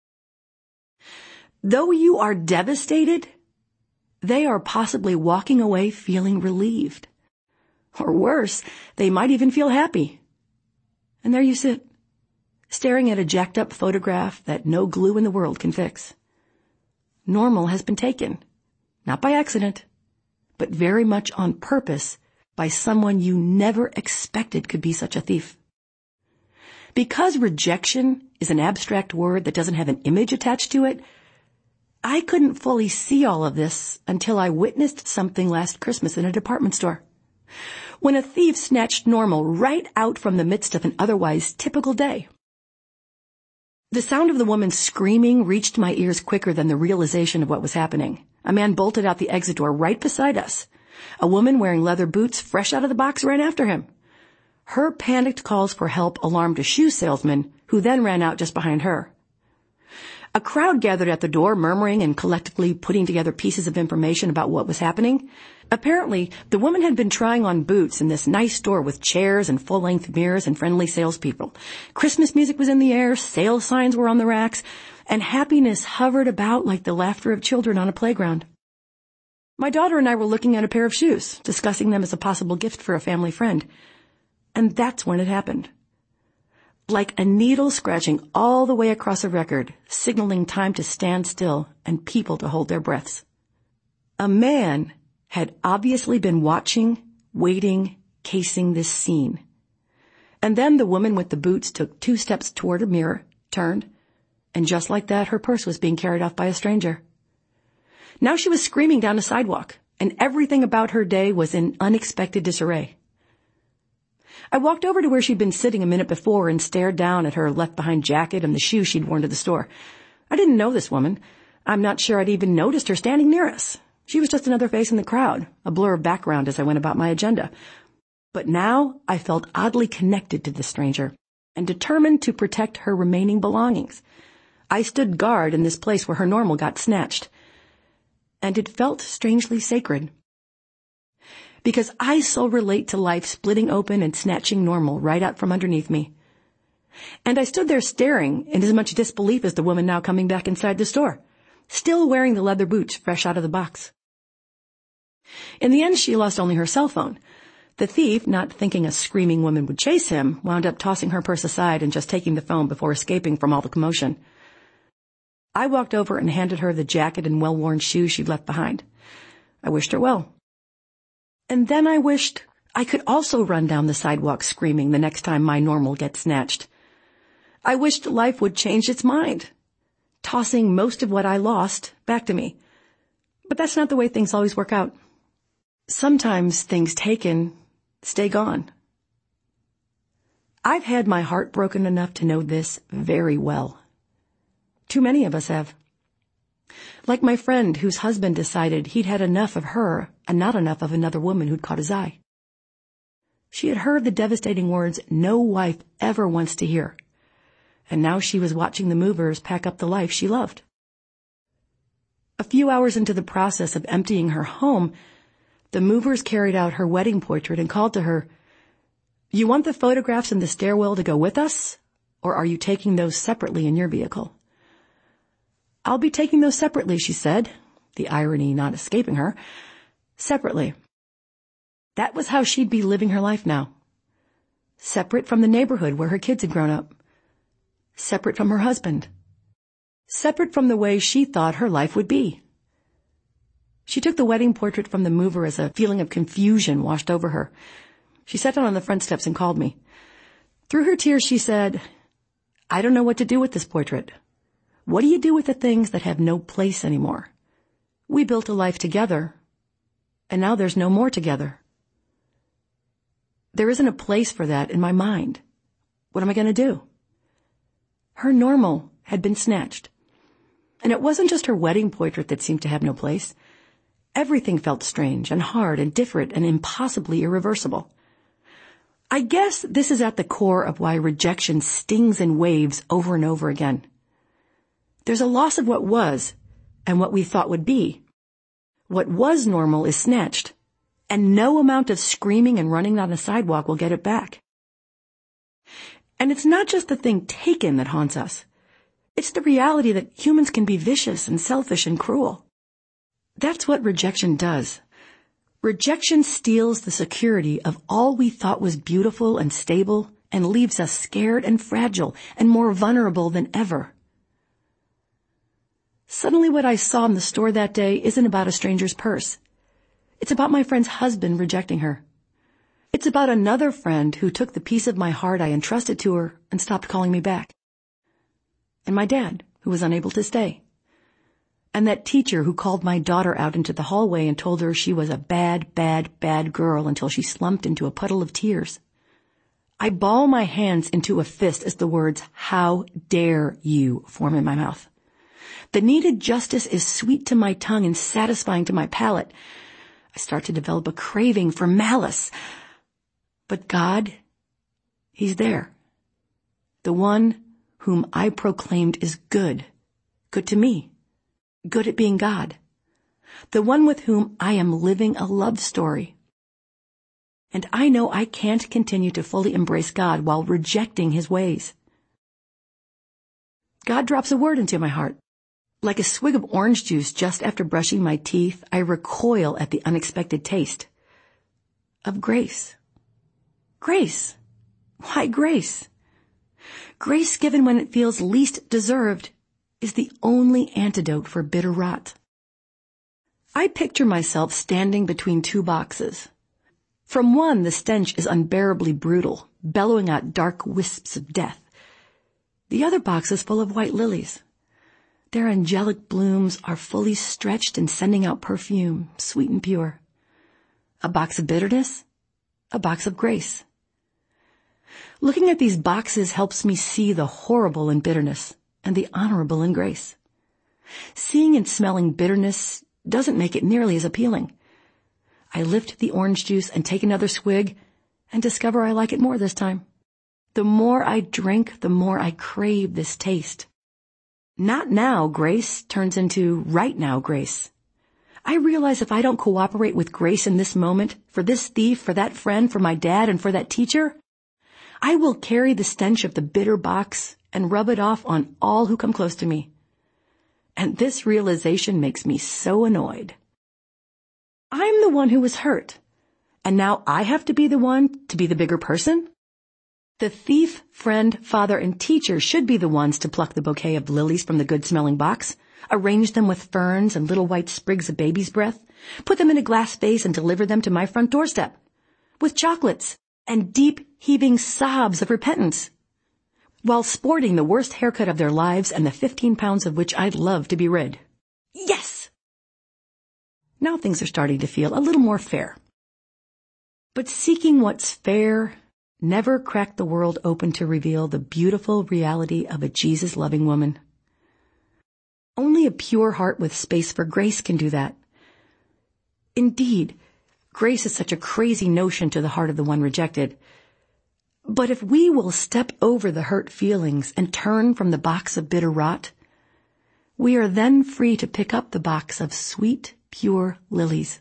Though you are devastated, they are possibly walking away feeling relieved. Or worse, they might even feel happy. And there you sit, staring at a jacked up photograph that no glue in the world can fix. Normal has been taken, not by accident, but very much on purpose by someone you never expected could be such a thief. Because rejection is an abstract word that doesn't have an image attached to it, I couldn't fully see all of this until I witnessed something last Christmas in a department store. When a thief snatched normal right out from the midst of an otherwise typical day. The sound of the woman screaming reached my ears quicker than the realization of what was happening. A man bolted out the exit door right beside us. A woman wearing leather boots fresh out of the box ran after him. Her panicked calls for help alarmed a shoe salesman, who then ran out just behind her. A crowd gathered at the door, murmuring and collectively putting together pieces of information about what was happening. Apparently, the woman had been trying on boots in this nice store with chairs and full-length mirrors and friendly salespeople. Christmas music was in the air, sale signs were on the racks, and happiness hovered about like the laughter of children on a playground. My daughter and I were looking at a pair of shoes, discussing them as a possible gift for a family friend. And that's when it happened. Like a needle scratching all the way across a record, signaling time to stand still and people to hold their breaths. A man had obviously been watching, waiting, casing this scene. And then the woman with the boots took 2 steps toward a mirror, turned, and just like that, her purse was being carried off by a stranger. Now she was screaming down a sidewalk, and everything about her day was in unexpected disarray. I walked over to where she'd been sitting a minute before and stared down at her left-behind jacket and the shoes she'd worn to the store. I didn't know this woman. I'm not sure I'd even noticed her standing near us. She was just another face in the crowd, a blur of background as I went about my agenda. But now I felt oddly connected to the stranger and determined to protect her remaining belongings. I stood guard in this place where her normal got snatched. And it felt strangely sacred. Because I so relate to life splitting open and snatching normal right out from underneath me. And I stood there staring in as much disbelief as the woman now coming back inside the store, still wearing the leather boots fresh out of the box. In the end, she lost only her cell phone. The thief, not thinking a screaming woman would chase him, wound up tossing her purse aside and just taking the phone before escaping from all the commotion. I walked over and handed her the jacket and well-worn shoes she'd left behind. I wished her well. And then I wished I could also run down the sidewalk screaming the next time my normal gets snatched. I wished life would change its mind, tossing most of what I lost back to me. But that's not the way things always work out. Sometimes things taken stay gone. I've had my heart broken enough to know this very well. Too many of us have. Like my friend whose husband decided he'd had enough of her and not enough of another woman who'd caught his eye. She had heard the devastating words no wife ever wants to hear, and now she was watching the movers pack up the life she loved. A few hours into the process of emptying her home, the movers carried out her wedding portrait and called to her, "You want the photographs in the stairwell to go with us, or are you taking those separately in your vehicle?" "I'll be taking those separately," she said, the irony not escaping her. Separately. That was how she'd be living her life now. Separate from the neighborhood where her kids had grown up. Separate from her husband. Separate from the way she thought her life would be. She took the wedding portrait from the mover as a feeling of confusion washed over her. She sat down on the front steps and called me. Through her tears, she said, "I don't know what to do with this portrait. What do you do with the things that have no place anymore? We built a life together, and now there's no more together. There isn't a place for that in my mind. What am I going to do?" Her normal had been snatched. And it wasn't just her wedding portrait that seemed to have no place. Everything felt strange and hard and different and impossibly irreversible. I guess this is at the core of why rejection stings in waves over and over again. There's a loss of what was and what we thought would be. What was normal is snatched, and no amount of screaming and running down a sidewalk will get it back. And it's not just the thing taken that haunts us. It's the reality that humans can be vicious and selfish and cruel. That's what rejection does. Rejection steals the security of all we thought was beautiful and stable and leaves us scared and fragile and more vulnerable than ever. Suddenly what I saw in the store that day isn't about a stranger's purse. It's about my friend's husband rejecting her. It's about another friend who took the piece of my heart I entrusted to her and stopped calling me back. And my dad, who was unable to stay. And that teacher who called my daughter out into the hallway and told her she was a bad, bad, bad girl until she slumped into a puddle of tears. I ball my hands into a fist as the words, "How dare you," form in my mouth. The needed justice is sweet to my tongue and satisfying to my palate. I start to develop a craving for malice. But God, He's there. The one whom I proclaimed is good. Good to me. Good at being God. The one with whom I am living a love story. And I know I can't continue to fully embrace God while rejecting His ways. God drops a word into my heart. Like a swig of orange juice just after brushing my teeth, I recoil at the unexpected taste of grace. Grace. Why grace? Grace given when it feels least deserved is the only antidote for bitter rot. I picture myself standing between two boxes. From one, the stench is unbearably brutal, bellowing out dark wisps of death. The other box is full of white lilies. Their angelic blooms are fully stretched and sending out perfume, sweet and pure. A box of bitterness, a box of grace. Looking at these boxes helps me see the horrible in bitterness and the honorable in grace. Seeing and smelling bitterness doesn't make it nearly as appealing. I lift the orange juice and take another swig and discover I like it more this time. The more I drink, the more I crave this taste. Not now grace turns into right now grace. I realize if I don't cooperate with grace in this moment, for this thief, for that friend, for my dad, and for that teacher, I will carry the stench of the bitter box and rub it off on all who come close to me. And this realization makes me so annoyed. I'm the one who was hurt, and now I have to be the one to be the bigger person? The thief, friend, father, and teacher should be the ones to pluck the bouquet of lilies from the good-smelling box, arrange them with ferns and little white sprigs of baby's breath, put them in a glass vase and deliver them to my front doorstep, with chocolates and deep, heaving sobs of repentance, while sporting the worst haircut of their lives and the 15 pounds of which I'd love to be rid. Yes! Now things are starting to feel a little more fair. But seeking what's fair never cracked the world open to reveal the beautiful reality of a Jesus-loving woman. Only a pure heart with space for grace can do that. Indeed, grace is such a crazy notion to the heart of the one rejected. But if we will step over the hurt feelings and turn from the box of bitter rot, we are then free to pick up the box of sweet, pure lilies.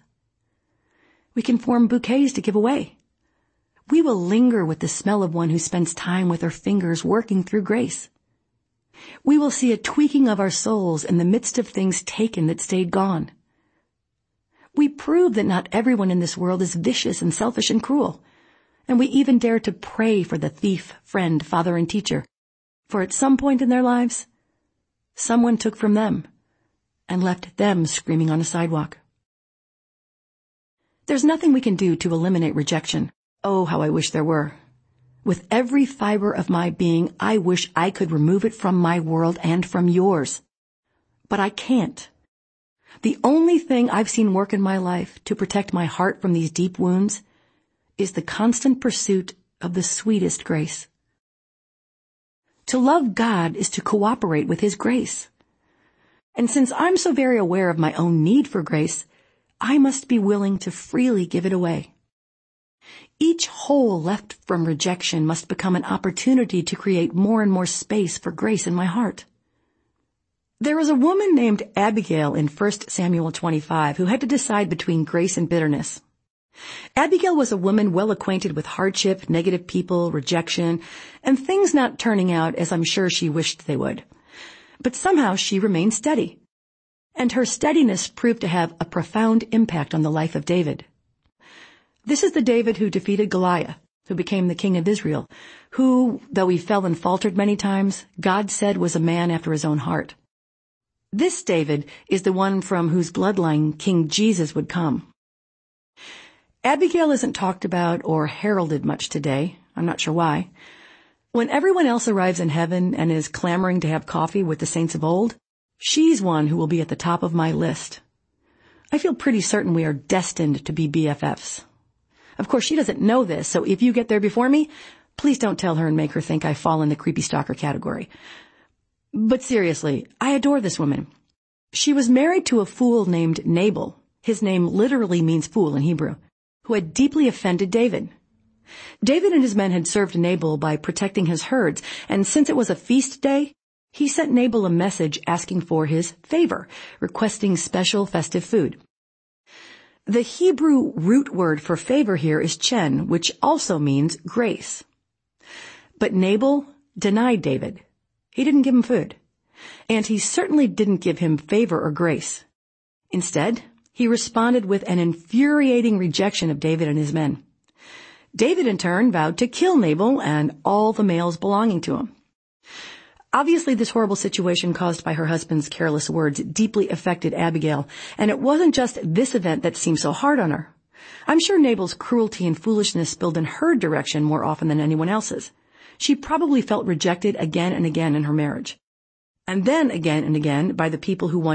We can form bouquets to give away. We will linger with the smell of one who spends time with her fingers working through grace. We will see a tweaking of our souls in the midst of things taken that stayed gone. We prove that not everyone in this world is vicious and selfish and cruel, and we even dare to pray for the thief, friend, father, and teacher, for at some point in their lives, someone took from them and left them screaming on a sidewalk. There's nothing we can do to eliminate rejection. Oh, how I wish there were. With every fiber of my being, I wish I could remove it from my world and from yours. But I can't. The only thing I've seen work in my life to protect my heart from these deep wounds is the constant pursuit of the sweetest grace. To love God is to cooperate with His grace. And since I'm so very aware of my own need for grace, I must be willing to freely give it away. Each hole left from rejection must become an opportunity to create more and more space for grace in my heart. There was a woman named Abigail in 1 Samuel 25 who had to decide between grace and bitterness. Abigail was a woman well acquainted with hardship, negative people, rejection, and things not turning out as I'm sure she wished they would. But somehow she remained steady. And her steadiness proved to have a profound impact on the life of David. This is the David who defeated Goliath, who became the king of Israel, who, though he fell and faltered many times, God said was a man after his own heart. This David is the one from whose bloodline King Jesus would come. Abigail isn't talked about or heralded much today. I'm not sure why. When everyone else arrives in heaven and is clamoring to have coffee with the saints of old, she's one who will be at the top of my list. I feel pretty certain we are destined to be BFFs. Of course, she doesn't know this, so if you get there before me, please don't tell her and make her think I fall in the creepy stalker category. But seriously, I adore this woman. She was married to a fool named Nabal. His name literally means fool in Hebrew, who had deeply offended David. David and his men had served Nabal by protecting his herds, and since it was a feast day, he sent Nabal a message asking for his favor, requesting special festive food. The Hebrew root word for favor here is chen, which also means grace. But Nabal denied David. He didn't give him food. And he certainly didn't give him favor or grace. Instead, he responded with an infuriating rejection of David and his men. David, in turn, vowed to kill Nabal and all the males belonging to him. Obviously, this horrible situation caused by her husband's careless words deeply affected Abigail, and it wasn't just this event that seemed so hard on her. I'm sure Nabal's cruelty and foolishness spilled in her direction more often than anyone else's. She probably felt rejected again and again in her marriage. And then again and again by the people who wanted